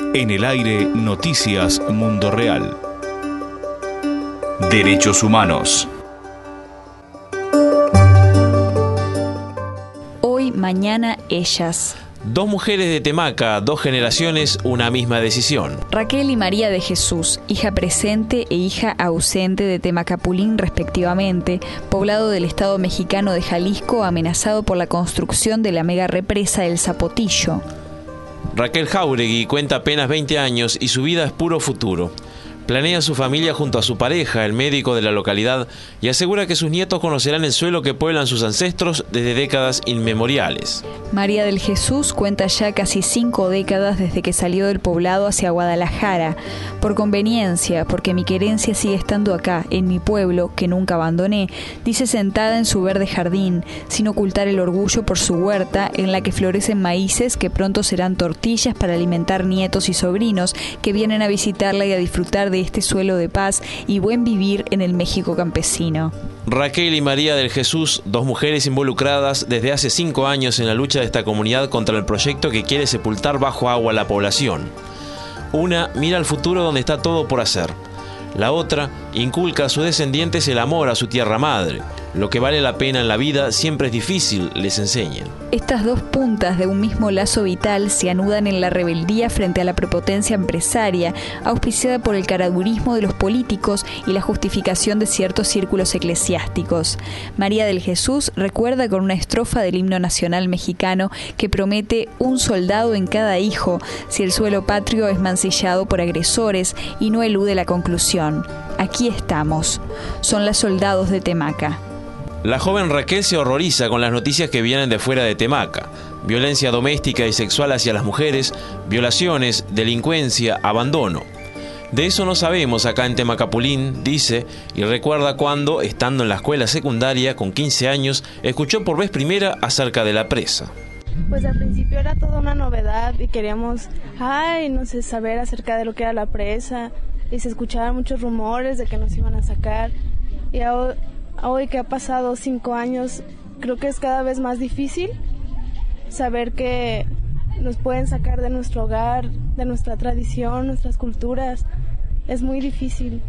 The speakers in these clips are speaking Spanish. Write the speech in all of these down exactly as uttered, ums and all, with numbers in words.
En el aire, Noticias Mundo Real. Derechos humanos. Hoy, mañana, ellas. Dos mujeres de Temaca, dos generaciones, una misma decisión. Raquel y María de Jesús, hija presente e hija ausente de Temacapulín respectivamente, poblado del estado mexicano de Jalisco amenazado por la construcción de la mega represa El Zapotillo. Raquel Jáuregui cuenta apenas veinte años y su vida es puro futuro. Planea su familia junto a su pareja, el médico de la localidad, y asegura que sus nietos conocerán el suelo que pueblan sus ancestros desde décadas inmemoriales. María del Jesús cuenta ya casi cinco décadas desde que salió del poblado hacia Guadalajara. Por conveniencia, porque mi querencia sigue estando acá, en mi pueblo, que nunca abandoné, dice sentada en su verde jardín, sin ocultar el orgullo por su huerta, en la que florecen maíces que pronto serán tortillas para alimentar nietos y sobrinos que vienen a visitarla y a disfrutar de este suelo de paz y buen vivir en el México campesino. Raquel y María del Jesús, dos mujeres involucradas desde hace cinco años en la lucha de esta comunidad contra el proyecto que quiere sepultar bajo agua a la población. Una mira al futuro donde está todo por hacer. La otra inculca a sus descendientes el amor a su tierra madre. Lo que vale la pena en la vida siempre es difícil, les enseñan. Estas dos puntas de un mismo lazo vital se anudan en la rebeldía frente a la prepotencia empresaria, auspiciada por el caradurismo de los políticos y la justificación de ciertos círculos eclesiásticos. María del Jesús recuerda con una estrofa del himno nacional mexicano que promete un soldado en cada hijo si el suelo patrio es mancillado por agresores y no elude la conclusión. Aquí estamos. Son las soldados de Temaca. La joven Raquel se horroriza con las noticias que vienen de fuera de Temaca. Violencia doméstica y sexual hacia las mujeres, violaciones, delincuencia, abandono. De eso no sabemos acá en Temacapulín, dice, y recuerda cuando, estando en la escuela secundaria con quince años, escuchó por vez primera acerca de la presa. Pues al principio era toda una novedad y queríamos, ay, no sé, saber acerca de lo que era la presa, y se escuchaban muchos rumores de que nos iban a sacar, y ahora hoy que ha pasado cinco años, creo que es cada vez más difícil saber que nos pueden sacar de nuestro hogar, de nuestra tradición, nuestras culturas. Es muy difícil.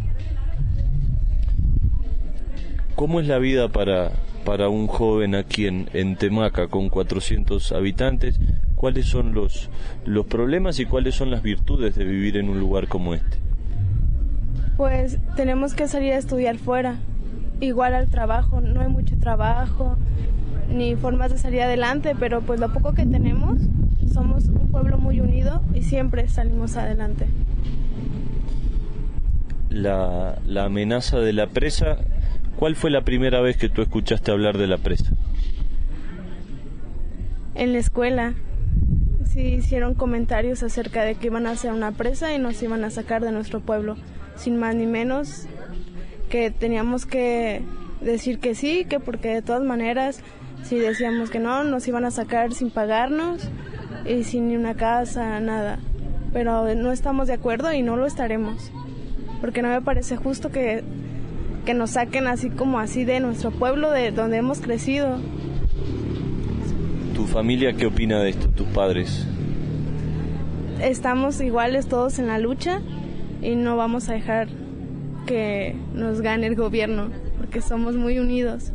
¿Cómo es la vida para, para un joven aquí en, en Temaca, con cuatrocientos habitantes? ¿Cuáles son los, los problemas y cuáles son las virtudes de vivir en un lugar como este? Pues tenemos que salir a estudiar fuera. Igual al trabajo, no hay mucho trabajo ni formas de salir adelante, pero pues lo poco que tenemos, somos un pueblo muy unido y siempre salimos adelante. La, la amenaza de la presa, ¿cuál fue la primera vez que tú escuchaste hablar de la presa? En la escuela, sí hicieron comentarios acerca de que iban a hacer una presa y nos iban a sacar de nuestro pueblo, sin más ni menos, que teníamos que decir que sí, que porque de todas maneras, si decíamos que no, nos iban a sacar sin pagarnos y sin ni una casa, nada. Pero no estamos de acuerdo y no lo estaremos, porque no me parece justo que, que nos saquen así como así de nuestro pueblo, de donde hemos crecido. ¿Tu familia qué opina de esto, tus padres? Estamos iguales todos en la lucha y no vamos a dejar que nos gane el gobierno, porque somos muy unidos.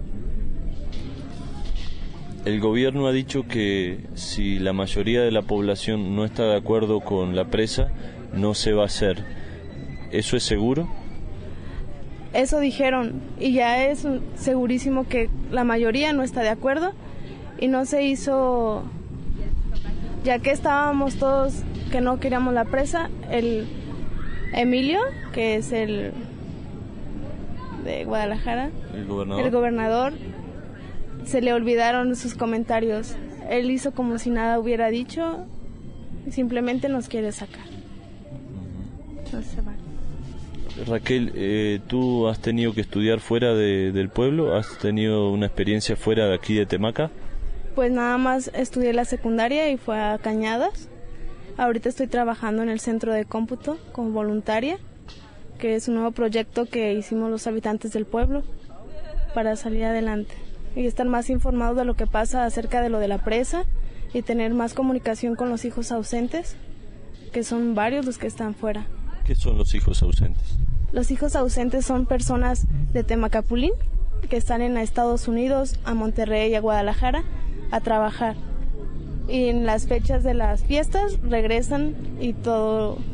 El gobierno ha dicho que si la mayoría de la población no está de acuerdo con la presa, no se va a hacer. ¿Eso es seguro? Eso dijeron, y ya es segurísimo que la mayoría no está de acuerdo, y no se hizo, ya que estábamos todos que no queríamos la presa. El Emilio, que es el de Guadalajara, el gobernador. el gobernador, se le olvidaron sus comentarios. Él hizo como si nada hubiera dicho, simplemente nos quiere sacar. No se va. Raquel, eh, ¿tú has tenido que estudiar fuera de, del pueblo? ¿Has tenido una experiencia fuera de aquí de Temaca? Pues nada más estudié la secundaria y fue a Cañadas. Ahorita estoy trabajando en el centro de cómputo como voluntaria, que es un nuevo proyecto que hicimos los habitantes del pueblo para salir adelante y estar más informados de lo que pasa acerca de lo de la presa y tener más comunicación con los hijos ausentes que son varios los que están fuera. ¿Qué son los hijos ausentes? Los hijos ausentes son personas de Temacapulín que están en Estados Unidos, a Monterrey y a Guadalajara a trabajar. Y en las fechas de las fiestas regresan y todo. Uh-huh.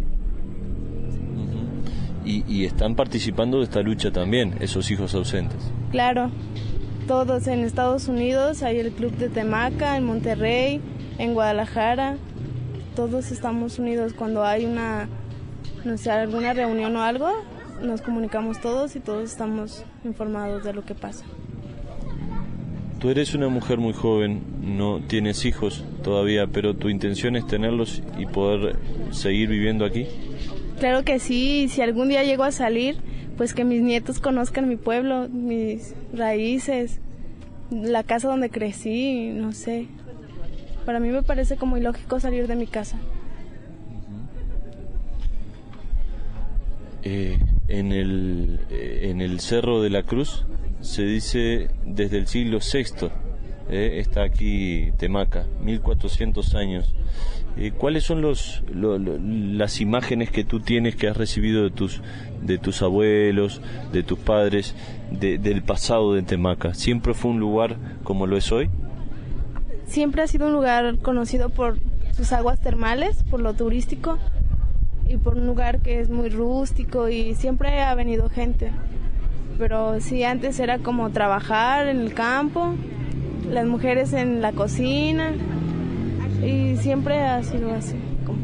y, y están participando de esta lucha también, esos hijos ausentes. Claro, todos en Estados Unidos, hay el club de Temaca, en Monterrey, en Guadalajara, todos estamos unidos. Cuando hay una, no sé, alguna reunión o algo, nos comunicamos todos y todos estamos informados de lo que pasa. Tú eres una mujer muy joven, no tienes hijos todavía, pero tu intención es tenerlos y poder seguir viviendo aquí. Claro que sí, si algún día llego a salir, pues que mis nietos conozcan mi pueblo, mis raíces, la casa donde crecí, no sé. Para mí me parece como ilógico salir de mi casa. Eh, en el, eh, en el Cerro de la Cruz se dice desde el siglo sexto, eh, está aquí Temaca, mil cuatrocientos años. Eh, ¿Cuáles son los, lo, lo, las imágenes que tú tienes, que has recibido de tus, de tus abuelos, de tus padres, de, del pasado de Temaca? ¿Siempre fue un lugar como lo es hoy? Siempre ha sido un lugar conocido por sus aguas termales, por lo turístico y por un lugar que es muy rústico y siempre ha venido gente. Pero sí, antes era como trabajar en el campo, las mujeres en la cocina, y siempre ha sido así. Como...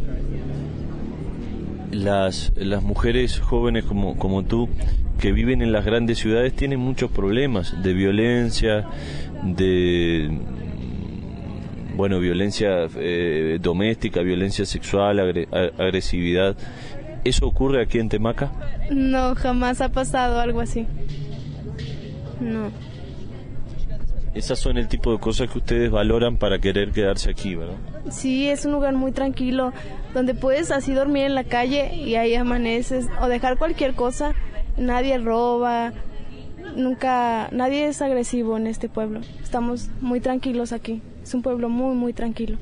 Las, las mujeres jóvenes como, como tú, que viven en las grandes ciudades, tienen muchos problemas de violencia, de... bueno, violencia eh, doméstica, violencia sexual, agre, agresividad. ¿Eso ocurre aquí en Temaca? No, jamás ha pasado algo así. No. Esas son el tipo de cosas que ustedes valoran para querer quedarse aquí, ¿verdad? Sí, es un lugar muy tranquilo, donde puedes así dormir en la calle y ahí amaneces, o dejar cualquier cosa. Nadie roba, nunca, nadie es agresivo en este pueblo. Estamos muy tranquilos aquí. Es un pueblo muy, muy tranquilo.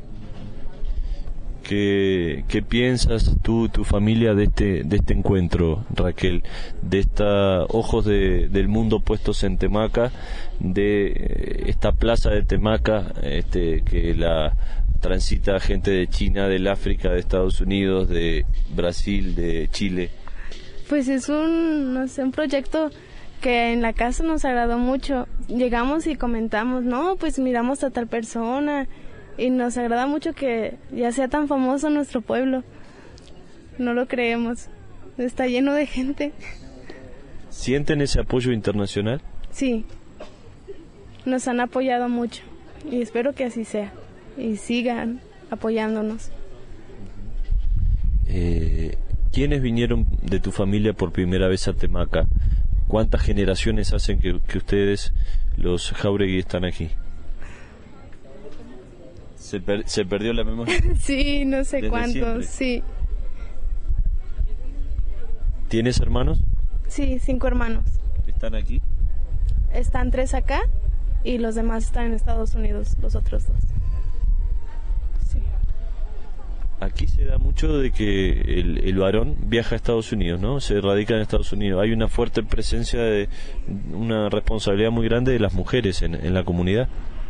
¿Qué, qué piensas tú, tu familia, de este de este encuentro, Raquel? De esta ojos de, del mundo puestos en Temaca, de esta plaza de Temaca, este, que la transita gente de China, del África, de Estados Unidos, de Brasil, de Chile. Pues es un, no sé, un proyecto que en la casa nos agradó mucho. Llegamos y comentamos, no, pues miramos a tal persona, y nos agrada mucho que ya sea tan famoso nuestro pueblo. No lo creemos, está lleno de gente. ¿Sienten ese apoyo internacional? Sí, nos han apoyado mucho y espero que así sea y sigan apoyándonos. Eh, ¿Quiénes vinieron de tu familia por primera vez a Temaca? ¿Cuántas generaciones hacen que, que ustedes, los Jáuregui, están aquí? ¿Se, per, ¿Se perdió la memoria? Sí, no sé Desde cuántos, siempre. Sí. ¿Tienes hermanos? Sí, cinco hermanos. ¿Están aquí? Están tres acá y los demás están en Estados Unidos, los otros dos. Sí. Aquí se da mucho de que el, el varón viaja a Estados Unidos, ¿no? Se radica en Estados Unidos. Hay una fuerte presencia de una responsabilidad muy grande de las mujeres en, en la comunidad.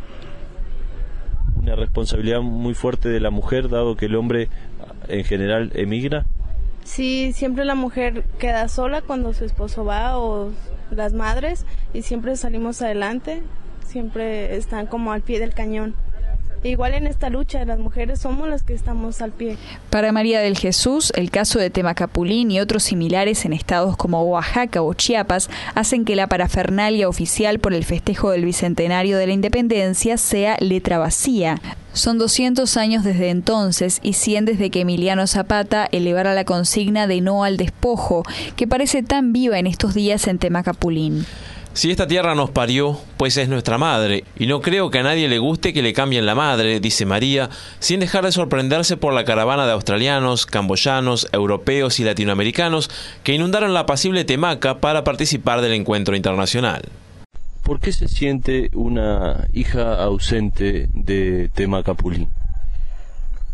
Una responsabilidad muy fuerte de la mujer, dado que el hombre en general emigra. Sí, siempre la mujer queda sola cuando su esposo va, o las madres, y siempre salimos adelante, siempre están como al pie del cañón. Igual en esta lucha, las mujeres somos las que estamos al pie. Para María del Jesús, el caso de Temacapulín y otros similares en estados como Oaxaca o Chiapas hacen que la parafernalia oficial por el festejo del bicentenario de la independencia sea letra vacía. Son doscientos años desde entonces y cien desde que Emiliano Zapata elevara la consigna de no al despojo, que parece tan viva en estos días en Temacapulín. Si esta tierra nos parió, pues es nuestra madre, y no creo que a nadie le guste que le cambien la madre, dice María, sin dejar de sorprenderse por la caravana de australianos, camboyanos, europeos y latinoamericanos que inundaron la apacible Temaca para participar del encuentro internacional. ¿Por qué se siente una hija ausente de Temacapulín?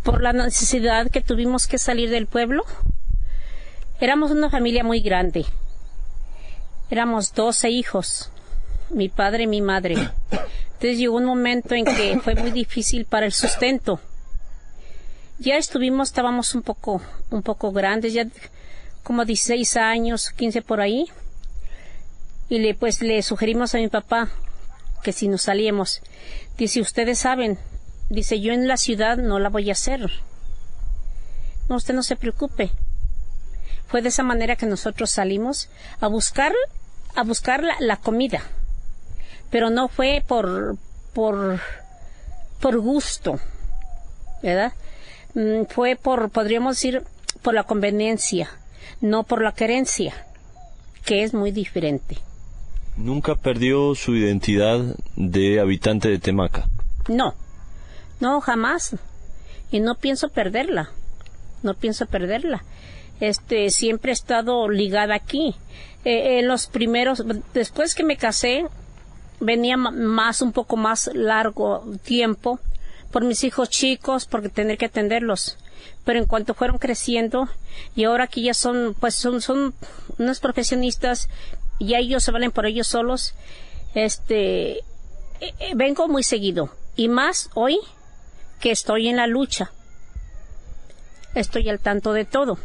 por la necesidad que tuvimos que salir del pueblo. Éramos una familia muy grande. Éramos doce hijos, mi padre y mi madre. Entonces llegó un momento en que fue muy difícil para el sustento. Ya estuvimos, estábamos un poco, un poco grandes, ya como dieciséis años, quince por ahí. Y le, pues le sugerimos a mi papá que si nos salíamos. Dice, ustedes saben, dice, yo en la ciudad no la voy a hacer. No, usted no se preocupe. Fue de esa manera que nosotros salimos a buscar, a buscar la, la comida. Pero no fue por, por, por gusto, ¿verdad? Mm, fue por, podríamos decir, por la conveniencia, no por la querencia, que es muy diferente. ¿Nunca perdió su identidad de habitante de Temaca? No, no, jamás. Y no pienso perderla. No pienso perderla. Este, siempre he estado ligada aquí. Eh, en los primeros, después que me casé, venía más, un poco más largo tiempo por mis hijos chicos, porque tener que atenderlos. Pero en cuanto fueron creciendo, y ahora que ya son, pues son, son unos profesionistas, ya ellos se valen por ellos solos, este, eh, vengo muy seguido. Y más hoy que estoy en la lucha. Estoy al tanto de todo.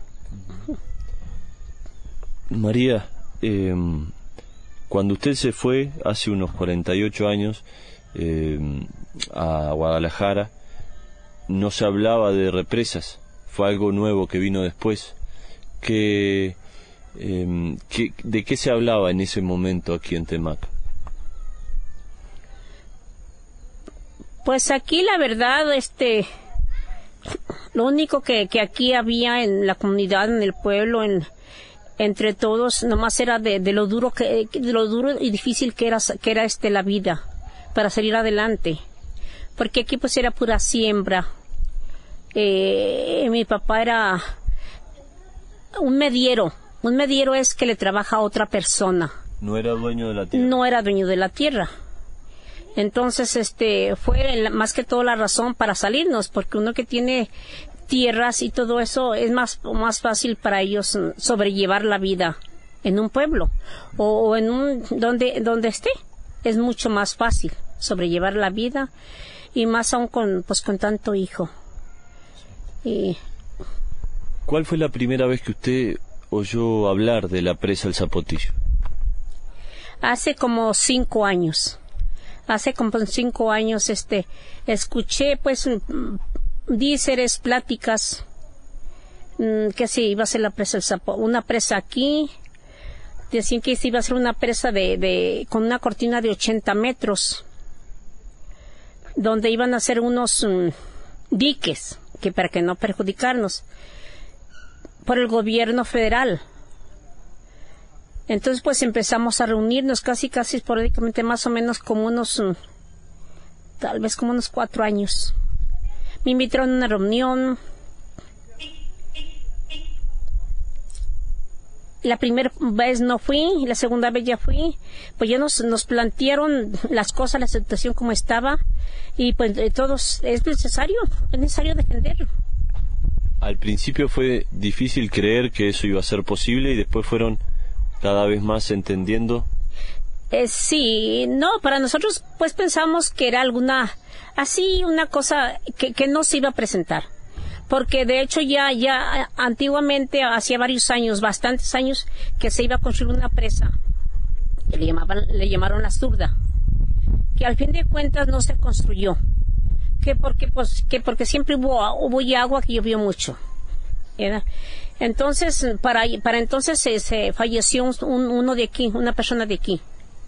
María, eh, cuando usted se fue hace unos cuarenta y ocho años eh, a Guadalajara, no se hablaba de represas, fue algo nuevo que vino después. ¿Qué, eh, qué, ¿De qué se hablaba en ese momento aquí en Temaca? Pues aquí la verdad, este, lo único que, que aquí había en la comunidad, en el pueblo, en entre todos, nomás era de, de lo duro que, de lo duro y difícil que era, que era este la vida para salir adelante, porque aquí pues era pura siembra. Eh, mi papá era un mediero. Un mediero es que le trabaja a otra persona. No era dueño de la tierra. No era dueño de la tierra. Entonces, este, fue la, más que todo la razón para salirnos, porque uno que tiene tierras y todo eso es más, más fácil para ellos sobrellevar la vida en un pueblo o, o en un, donde, donde esté. Es mucho más fácil sobrellevar la vida y más aún con, pues, con tanto hijo. Y... ¿Cuál fue la primera vez que usted oyó hablar de la presa El Zapotillo? Hace como cinco años. Hace como cinco años, este, escuché, pues, díceres, pláticas, mmm, que se iba a hacer la presa El Zapotillo, una presa aquí. Decían que se iba a hacer una presa de, de, con una cortina de ochenta metros, donde iban a hacer unos um, diques, que para que no perjudicarnos, por el gobierno federal. Entonces pues empezamos a reunirnos casi casi esporádicamente, más o menos como unos, um, tal vez como unos cuatro años. Me invitaron a una reunión. La primera vez no fui, la segunda vez ya fui, pues ya nos, nos plantearon las cosas, la situación como estaba, y pues de todos es necesario, es necesario defenderlo. Al principio fue difícil creer que eso iba a ser posible y después fueron cada vez más entendiendo. Eh, sí, no, para nosotros pues pensamos que era alguna, así una cosa que, que no se iba a presentar. Porque de hecho ya, ya antiguamente, hacía varios años, bastantes años, que se iba a construir una presa, que le llamaban, le llamaron La Zurda, que al fin de cuentas no se construyó, que porque, pues, que porque siempre hubo, hubo ya agua que llovió mucho, ¿verdad? Entonces, para, para entonces se, se falleció un, uno de aquí, una persona de aquí.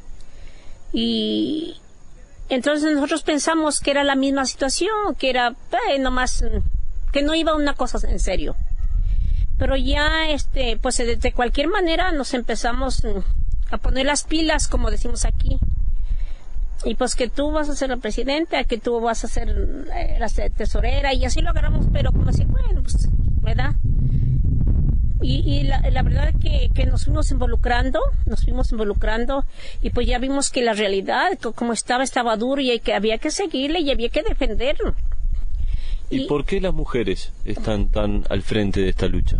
Y entonces nosotros pensamos que era la misma situación, que era, eh, nomás... que no iba una cosa en serio. Pero ya, este, pues de, de cualquier manera nos empezamos a poner las pilas, como decimos aquí. Y pues que tú vas a ser la presidenta, que tú vas a ser eh, la tesorera, y así lo agarramos, pero como así, bueno, pues, ¿verdad? Y, y la, la verdad es que, que nos fuimos involucrando, nos fuimos involucrando, y pues ya vimos que la realidad, como estaba, estaba duro, y que había que seguirle, y había que defenderlo. ¿Y, ¿Y por qué las mujeres están tan al frente de esta lucha?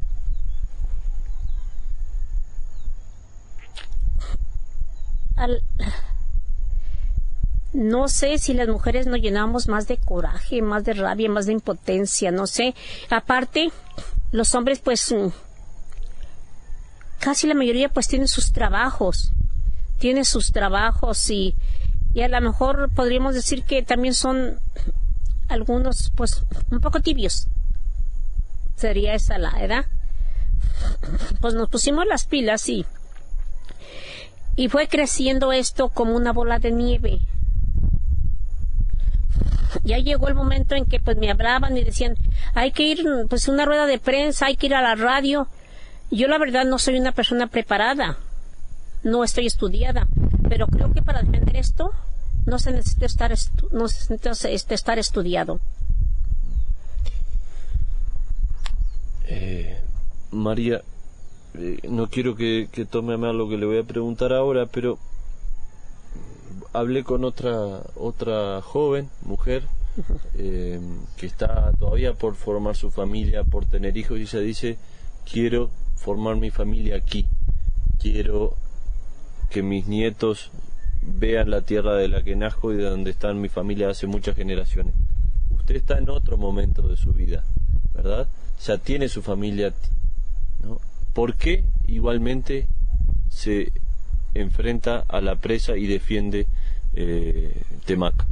Al... No sé si las mujeres nos llenamos más de coraje, más de rabia, más de impotencia, no sé. Aparte, los hombres pues casi la mayoría pues tienen sus trabajos, tienen sus trabajos y, y a lo mejor podríamos decir que también son algunos pues un poco tibios. Sería esa la edad. Pues nos pusimos las pilas y, y fue creciendo esto como una bola de nieve. Ya llegó el momento en que pues me hablaban y decían, hay que ir pues a una rueda de prensa, hay que ir a la radio. Yo la verdad no soy una persona preparada, no estoy estudiada, pero creo que para defender esto no se necesita estar, estu no se necesita este, estar estudiado. Eh, María, eh, no quiero que, que tome a mal lo que le voy a preguntar ahora, pero hablé con otra otra joven, mujer, eh, que está todavía por formar su familia, por tener hijos, y ella dice, quiero formar mi familia aquí, quiero que mis nietos vean la tierra de la que nazco y de donde está mi familia hace muchas generaciones. Usted está en otro momento de su vida, ¿verdad? Ya tiene su familia, ¿no? ¿Por qué igualmente se enfrenta a la presa y defiende eh, Temac?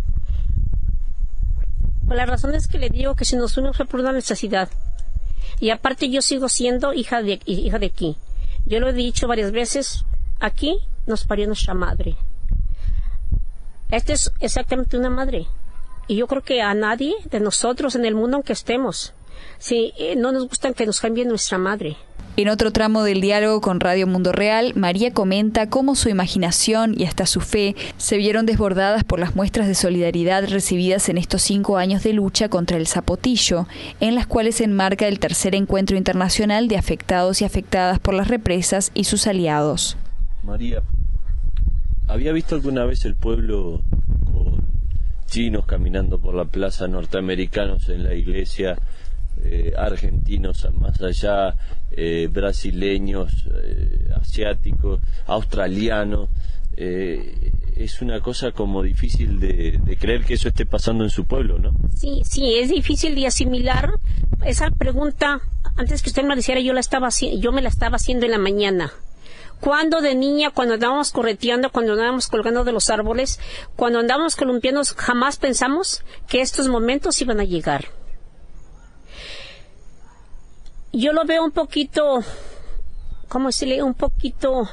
Pues la razón es que le digo que si nos fuimos fue por una necesidad. Y aparte yo sigo siendo hija de, hija de aquí. Yo lo he dicho varias veces, aquí nos parió nuestra madre. Esta es exactamente una madre. Y yo creo que a nadie de nosotros en el mundo en que estemos, si eh, no nos gusta que nos cambie nuestra madre. En otro tramo del diálogo con Radio Mundo Real, María comenta cómo su imaginación y hasta su fe se vieron desbordadas por las muestras de solidaridad recibidas en estos cinco años de lucha contra el zapotillo, en las cuales se enmarca el tercer encuentro internacional de afectados y afectadas por las represas y sus aliados. María, ¿había visto alguna vez el pueblo con chinos caminando por la plaza, norteamericanos en la iglesia, Eh, argentinos más allá, eh, brasileños, eh, asiáticos, australianos? Eh, es una cosa como difícil de, de creer que eso esté pasando en su pueblo, ¿no? Sí, sí, es difícil de asimilar. Esa pregunta, antes que usted me la hiciera, yo la estaba yo me la estaba haciendo en la mañana. Cuando de niña, cuando andábamos correteando, cuando andábamos colgando de los árboles, cuando andábamos columpiando, jamás pensamos que estos momentos iban a llegar. Yo lo veo un poquito, ¿cómo decirle? Un poquito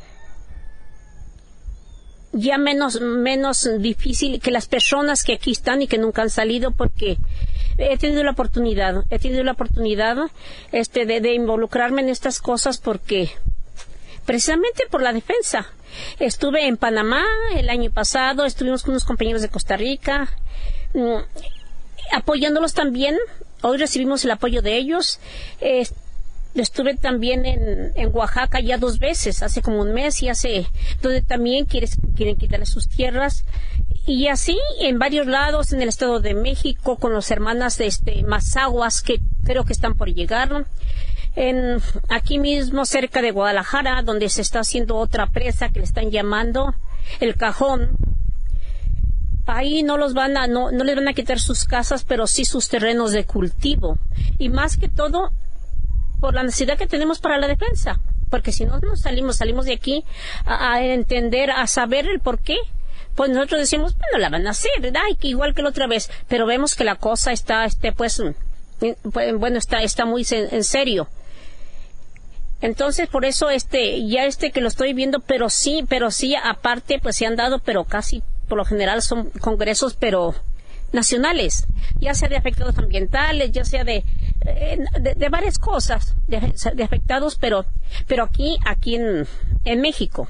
ya menos, menos difícil que las personas que aquí están y que nunca han salido, porque he tenido la oportunidad, he tenido la oportunidad este, de, de involucrarme en estas cosas porque, precisamente por la defensa. Estuve en Panamá el año pasado, estuvimos con unos compañeros de Costa Rica, mmm, apoyándolos también. Hoy recibimos el apoyo de ellos. Eh, estuve también en, en Oaxaca ya dos veces, hace como un mes, y hace, donde también quieres, quieren quitarle sus tierras. Y así en varios lados, en el Estado de México, con las hermanas de este, Mazaguas, que creo que están por llegar. En, aquí mismo, cerca de Guadalajara, donde se está haciendo otra presa que le están llamando El Cajón. Ahí no los van a, no, no les van a quitar sus casas, pero sí sus terrenos de cultivo. Y más que todo, por la necesidad que tenemos para la defensa. Porque si no nos salimos, salimos de aquí a, a entender, a saber el por qué. Pues nosotros decimos, bueno, la van a hacer, ¿verdad? Y que igual que la otra vez. Pero vemos que la cosa está, este, pues, bueno, está, está muy en serio. Entonces, por eso, este, ya este que lo estoy viendo, pero sí, pero sí, aparte, pues se han dado, pero casi por lo general son congresos, pero nacionales, ya sea de afectados ambientales, ya sea de, de, de varias cosas, de, de afectados, pero, pero aquí, aquí en, en México.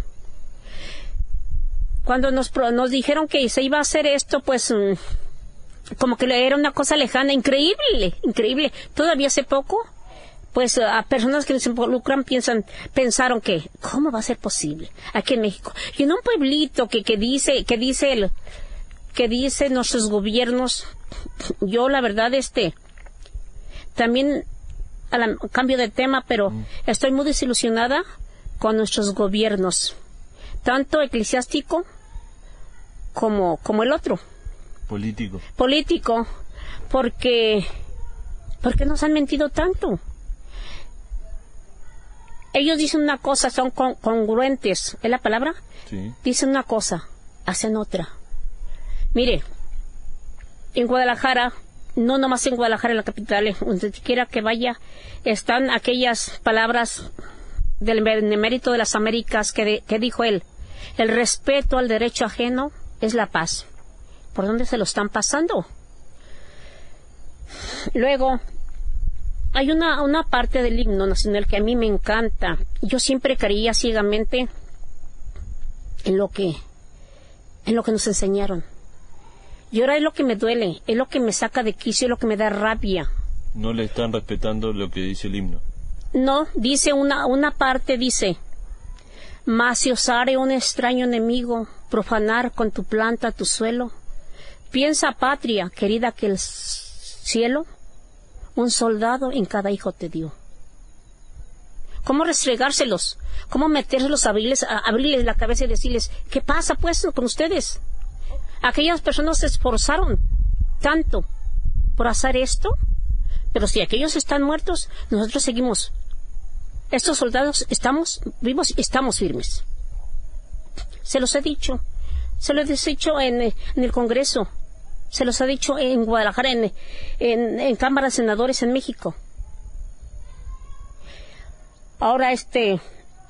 Cuando nos, nos dijeron que se iba a hacer esto, pues, como que era una cosa lejana, increíble, increíble. Todavía hace poco, pues a personas que nos involucran piensan, pensaron que, ¿cómo va a ser posible aquí en México? Y en un pueblito que, que dice, que dice el, que dicen nuestros gobiernos, yo la verdad, este, también, a la, cambio de tema, pero mm. estoy muy desilusionada con nuestros gobiernos, tanto eclesiástico como, como el otro. Político. Político, porque, porque nos han mentido tanto. Ellos dicen una cosa, son con, congruentes, ¿es la palabra? Sí. Dicen una cosa, hacen otra. Mire, en Guadalajara, no nomás en Guadalajara, en la capital, donde quiera que vaya, están aquellas palabras del benemérito de las Américas que, de, que dijo él, el respeto al derecho ajeno es la paz. ¿Por dónde se lo están pasando? Luego, hay una, una parte del himno nacional que a mí me encanta. Yo siempre creía ciegamente en lo que, en lo que nos enseñaron. Y ahora es lo que me duele, es lo que me saca de quicio, es lo que me da rabia. ¿No le están respetando lo que dice el himno? No, dice una, una parte, dice, mas si osare un extraño enemigo profanar con tu planta tu suelo, piensa, patria querida, que el cielo un soldado en cada hijo te dio. ¿Cómo restregárselos? ¿Cómo metérselos a abrirles, a abrirles la cabeza y decirles, ¿qué pasa pues con ustedes? Aquellas personas se esforzaron tanto por hacer esto, pero si aquellos están muertos, nosotros seguimos. Estos soldados estamos vivos y estamos firmes. Se los he dicho, se los he dicho en, en el Congreso, se los he dicho en Guadalajara, en, en, en Cámara de Senadores en México. Ahora este...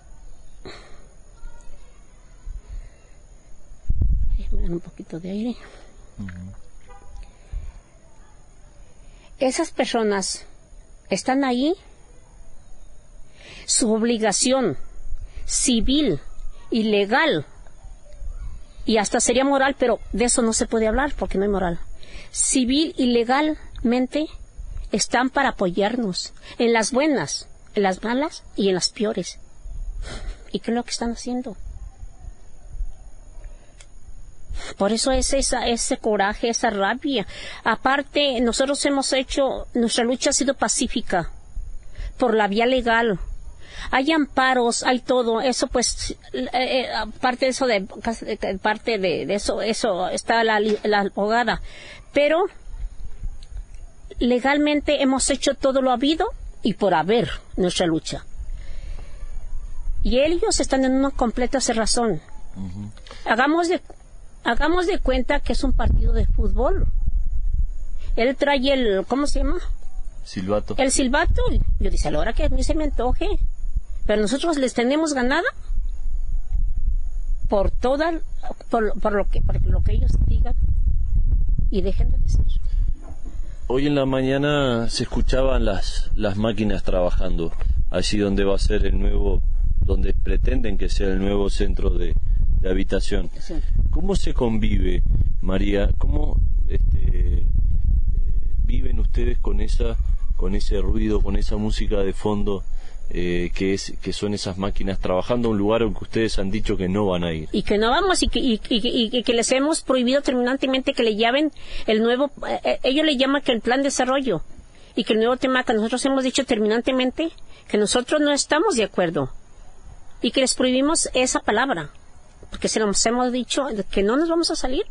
me dan un poquito de aire. Uh-huh. Esas personas están ahí. Su obligación civil y legal, y hasta sería moral, pero de eso no se puede hablar porque no hay moral. Civil y legalmente están para apoyarnos en las buenas, en las malas y en las peores. ¿Y qué es lo que están haciendo? Por eso es esa, ese coraje, esa rabia. Aparte, nosotros hemos hecho, nuestra lucha ha sido pacífica, por la vía legal. Hay amparos, hay todo, eso pues, eh, parte de eso, de, parte de, de eso, eso está la, la abogada. Pero, legalmente hemos hecho todo lo habido y por haber nuestra lucha. Y ellos están en una completa cerrazón. Uh-huh. Hagamos de, hagamos de cuenta que es un partido de fútbol. Él trae el, ¿cómo se llama? Silbato. El silbato. Yo dice, a la hora que a mí se me antoje. Pero nosotros les tenemos ganada por toda, por, por, lo que, por lo que ellos digan y dejen de decir. Hoy en la mañana se escuchaban las, las máquinas trabajando, allí donde va a ser el nuevo, donde pretenden que sea el nuevo centro de, de habitación. Sí. ¿Cómo se convive, María? ¿Cómo este, viven ustedes con esa, con ese ruido, con esa música de fondo? Eh, que es que son esas máquinas trabajando en un lugar en que ustedes han dicho que no van a ir y que no vamos y que, y, y, y, y que les hemos prohibido terminantemente que le llamen el nuevo, eh, ellos le llaman que el plan de desarrollo y que el nuevo tema que nosotros hemos dicho terminantemente que nosotros no estamos de acuerdo y que les prohibimos esa palabra porque se nos hemos dicho que no nos vamos a salir.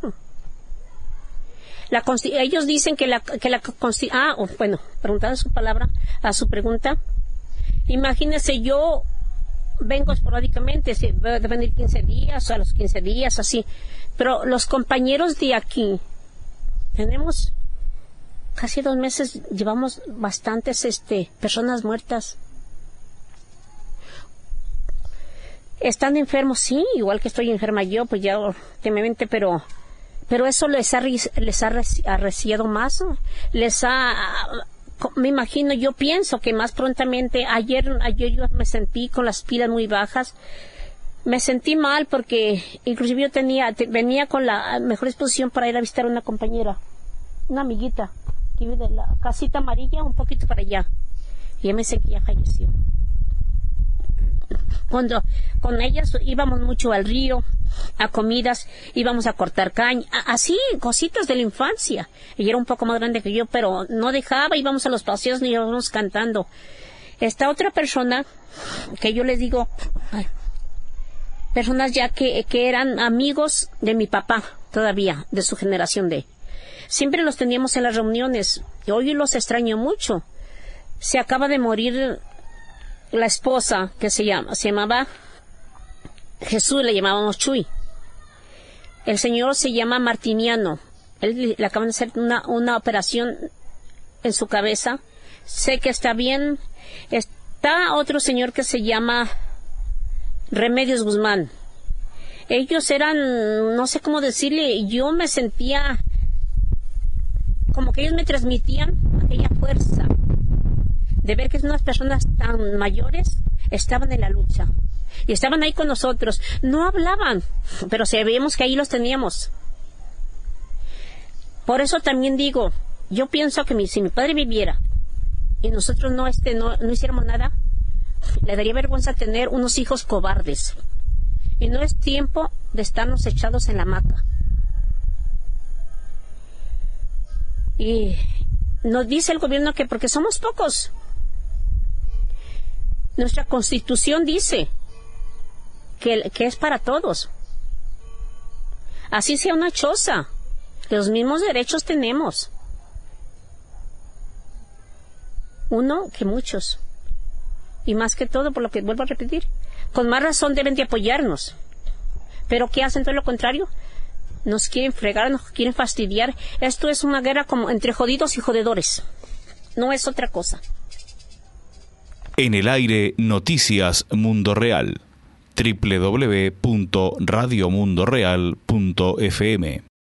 La ellos dicen que la que la ah oh, bueno, preguntando su palabra a su pregunta. Imagínese, yo vengo esporádicamente, si voy a venir quince días, o a los quince días, así. Pero los compañeros de aquí, tenemos casi dos meses, llevamos bastantes este, personas muertas. Están enfermos, sí, igual que estoy enferma yo, pues ya últimamente, pero, pero eso les ha, les ha arreciado más, ¿no? Les ha... Me imagino, yo pienso que más prontamente, ayer, ayer yo me sentí con las pilas muy bajas, me sentí mal porque inclusive yo tenía, te, venía con la mejor disposición para ir a visitar a una compañera, una amiguita, que vive de la casita amarilla, un poquito para allá, y ella me dice que ya falleció. Cuando con ellas íbamos mucho al río, a comidas, íbamos a cortar caña, a- así, cositas de la infancia. Ella era un poco más grande que yo, pero no dejaba, íbamos a los paseos y íbamos cantando. Esta otra persona, que yo les digo, ay, personas ya que, que eran amigos de mi papá, todavía, de su generación de. Siempre los teníamos en las reuniones, y hoy los extraño mucho. Se acaba de morir la esposa, que se llama, se llamaba Jesús, le llamábamos Chuy. El señor se llama Martiniano. Él le acaban de hacer una, una operación en su cabeza. Sé que está bien. Está otro señor que se llama Remedios Guzmán. Ellos eran, no sé cómo decirle, yo me sentía como que ellos me transmitían aquella fuerza de ver que unas personas tan mayores estaban en la lucha y estaban ahí con nosotros. No hablaban, pero sabíamos que ahí los teníamos. Por eso también digo, yo pienso que mi, si mi padre viviera y nosotros no, este, no, no hiciéramos nada, le daría vergüenza tener unos hijos cobardes. Y no es tiempo de estarnos echados en la hamaca. Y nos dice el gobierno que porque somos pocos. Nuestra Constitución dice que, que es para todos. Así sea una choza, los mismos derechos tenemos. Uno que muchos. Y más que todo, por lo que vuelvo a repetir, con más razón deben de apoyarnos. Pero ¿qué hacen? Todo lo contrario. Nos quieren fregar, nos quieren fastidiar. Esto es una guerra como entre jodidos y jodedores. No es otra cosa. En el aire, Noticias Mundo Real. doble u doble u doble u punto radio mundo real punto f m